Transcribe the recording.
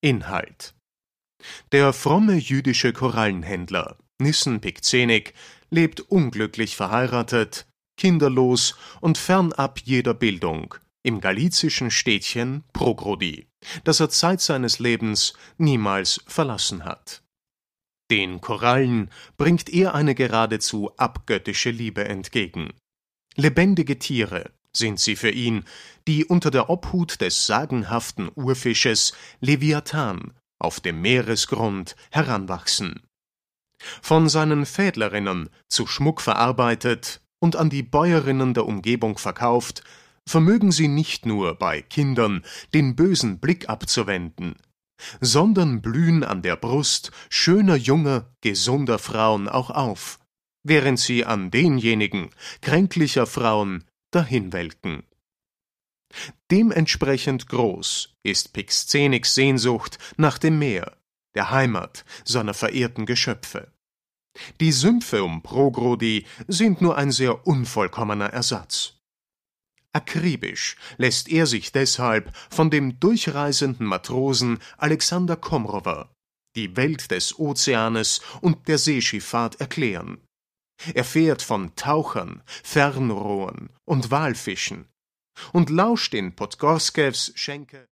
Inhalt: Der fromme jüdische Korallenhändler Nissen Pick-Zenig lebt unglücklich verheiratet, kinderlos und fernab jeder Bildung im galizischen Städtchen Progrodi, das er Zeit seines Lebens niemals verlassen hat. Den Korallen bringt er eine geradezu abgöttische Liebe entgegen. Lebendige Tiere sind sie für ihn, die unter der Obhut des sagenhaften Urfisches Leviathan auf dem Meeresgrund heranwachsen. Von seinen Fädlerinnen zu Schmuck verarbeitet und an die Bäuerinnen der Umgebung verkauft, vermögen sie nicht nur bei Kindern den bösen Blick abzuwenden, sondern blühen an der Brust schöner junger, gesunder Frauen auch auf, während sie an denjenigen kränklicher Frauen dahinwelken. Dementsprechend groß ist Pick-Zenigs Sehnsucht nach dem Meer, der Heimat seiner verehrten Geschöpfe. Die Sümpfe um Progrodi sind nur ein sehr unvollkommener Ersatz. Akribisch lässt er sich deshalb von dem durchreisenden Matrosen Alexander Komrower die Welt des Ozeanes und der Seeschifffahrt erklären. Er fährt von Tauchern, Fernrohren und Walfischen und lauscht in Podgorskes Schenke